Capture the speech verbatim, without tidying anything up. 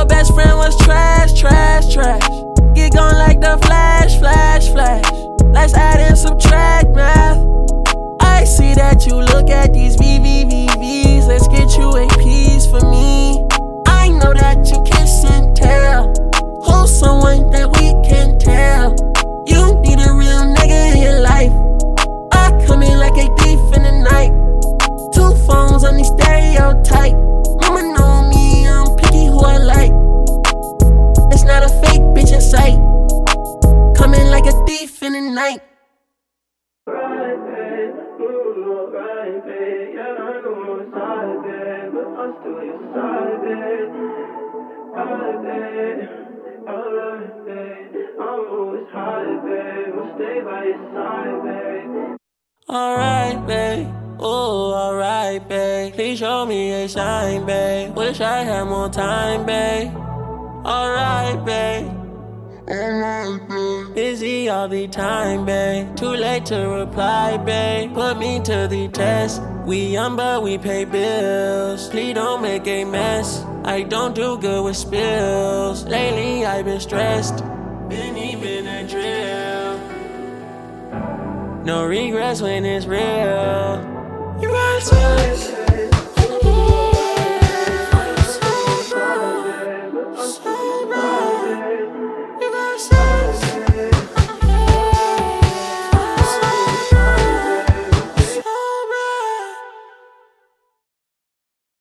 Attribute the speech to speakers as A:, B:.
A: best friend was trash, trash, trash. Get gone like the flash, flash, flash. Let's add and subtract math. I see that you look at these V V V Vs. Let's get you a piece for me. I know that you kiss and tell. Who's someone that we can tell? You need a real nigga in your life. I come in like a thief in the night. Two phones on the stereotype. Mama know me, I'm picky who I like. It's not a fake bitch in sight. Coming like a thief in the night.
B: Right, babe, ooh, right, babe. Yeah, I know it's hard, babe, but I'm still your side, babe. Right, babe, alright, babe. I'm always hard, babe. I'll stay by your side, babe.
A: Alright, babe. Ooh, alright, babe. Please show me a sign, babe. Wish I had more time, babe. Alright, babe.
C: Alright, babe.
A: Busy all the time, babe. Too late to reply, babe. Put me to the test. We young but we pay bills. Please don't make a mess. I don't do good with spills. Lately I've been stressed. Been even a drill. No regrets when it's real. You got to